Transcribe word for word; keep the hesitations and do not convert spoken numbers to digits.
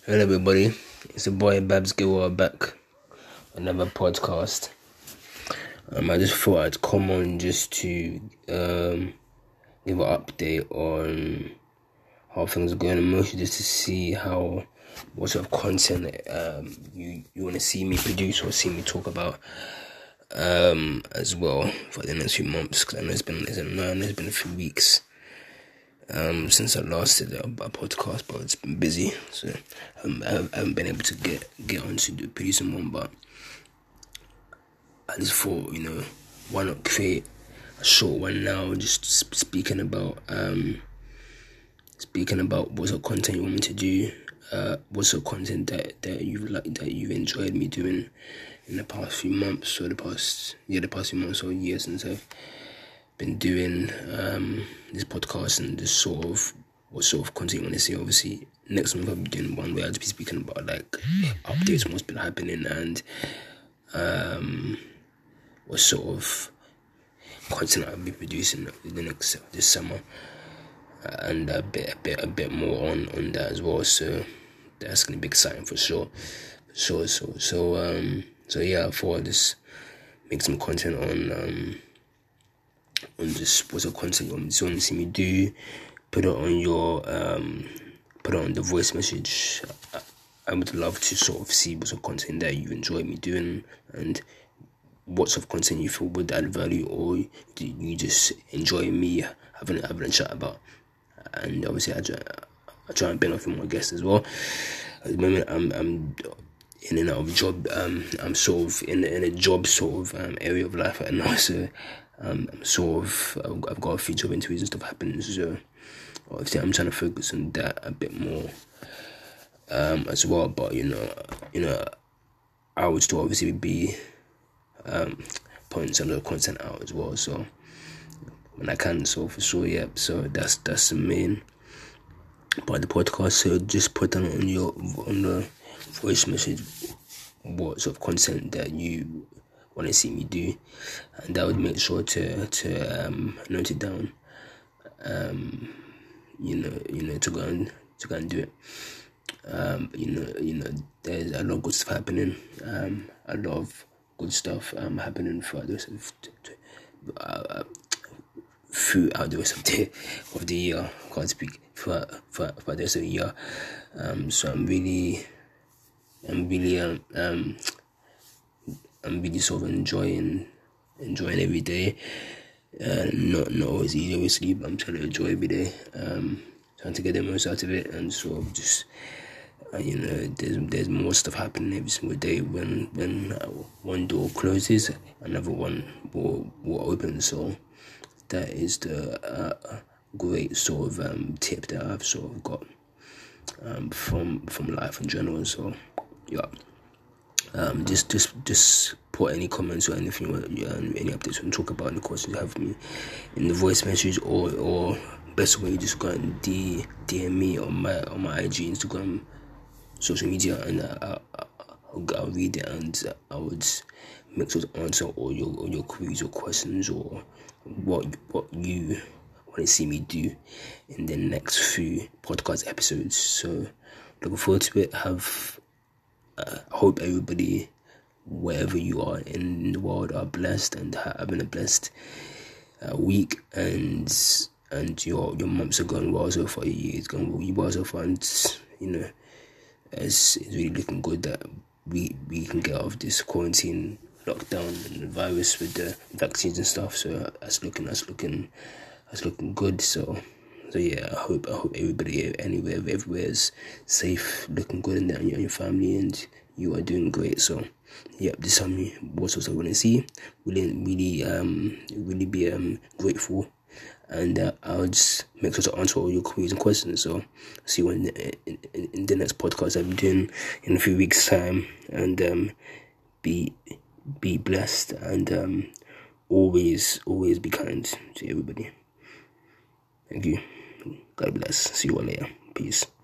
Hello everybody, it's the boy Babs Gilwell back on another podcast. Um, I just thought I'd come on just to um give an update on how things are going, and mostly just to see how what sort of content um you you want to see me produce or see me talk about um as well for the next few months, because I know it's been it's, I know it's been a few weeks Um, since I last did a, a podcast, but it's been busy, so um, I, haven't, I haven't been able to get get on to do producing one. But I just thought, you know, why not create a short one now, just sp- speaking about um, speaking about what sort of content you want me to do, uh, what sort of content that that you've like that you've enjoyed me doing in the past few months, or the past yeah, the past few months or years since I've been doing um, this podcast, and this sort of what sort of content you want to see. Obviously, next month I'll be doing one where I'll just be speaking about like updates on what's been happening and um, what sort of content I'll be producing in the next this summer, and a bit, a bit, a bit more on, on that as well. So that's gonna be exciting for sure, for sure. So, so, um, so yeah, I thought I'd just make some content on. Um, on just what's the content you want to see me do, put it on your um put it on the voice message. I, I would love to sort of see what sort of content that you enjoy me doing, and what sort of content you feel would add value, or do you just enjoy me having having a chat about. And obviously I try, I try and bend off with my guests as well. At the moment I'm I'm in and out of job. Um, I'm sort of in in a job sort of um, area of life right now. So um, I'm sort of I've, I've got a few job interviews and stuff happening. So obviously I'm trying to focus on that a bit more um, as well. But you know, you know, I would still obviously be um, putting some of the content out as well. So when I can, so for sure, yeah. So that's that's the main part of the podcast. So just put that on your on the voice message what sort of content that you want to see me do, and I would make sure to to um, note it down. Um, you know, you know to go and to go and do it. Um, you know, you know, there's a lot of good stuff happening. Um, a lot of good stuff um happening for the rest of uh, throughout the rest of the of the year. I can't speak for for for the rest of the year. Um, so I'm really. I'm really um, um I'm really sort of enjoying enjoying every day. Uh, not not always easy, obviously, but I'm trying to enjoy every day. Um, trying to get the most out of it, and sort of just uh, you know, there's there's more stuff happening every single day. When when uh, one door closes, another one will will open. So that is the uh, great sort of um tip that I've sort of got um from from life in general. So yeah. Um, just, just, just put any comments or anything, um, any updates and talk about any questions you have for me in the voice message, or, or best way, just go and D, DM me on my on my I G, Instagram, social media, and I, I, I'll, I'll read it, and I would make sure to answer all your all your queries or questions, or what what you want to see me do in the next few podcast episodes. So looking forward to it. Have Uh, I hope everybody, wherever you are in the world, are blessed and having a blessed uh, week, and and your your months are going well so far. Your year's going well so far, and you know, it's, it's really looking good that we we can get out of this quarantine, lockdown, and the virus with the vaccines and stuff. So that's looking that's looking that's looking good. So. So yeah, I hope I hope everybody anywhere everywhere is safe, looking good, and your, your family and you are doing great. So yeah, this is me. What else I want to see? Really, really, um, really be um grateful, and uh, I'll just make sure to answer all your queries and questions. So see you in the, in, in the next podcast I'll be doing in a few weeks' time, and um, be be blessed, and um, always always be kind to everybody. Thank you. God bless. See you all later. Peace.